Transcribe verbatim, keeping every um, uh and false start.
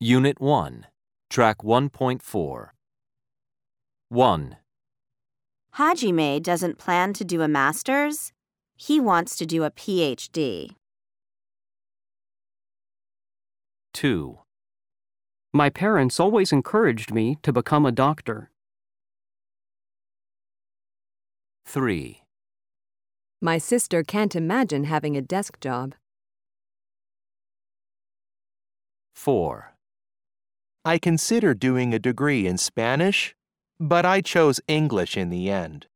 Unit one, Track one point four. one. Hajime doesn't plan to do a master's. He wants to do a P H D. two. My parents always encouraged me to become a doctor. three. My sister can't imagine having a desk job. four. I considered doing a degree in Spanish, but I chose English in the end.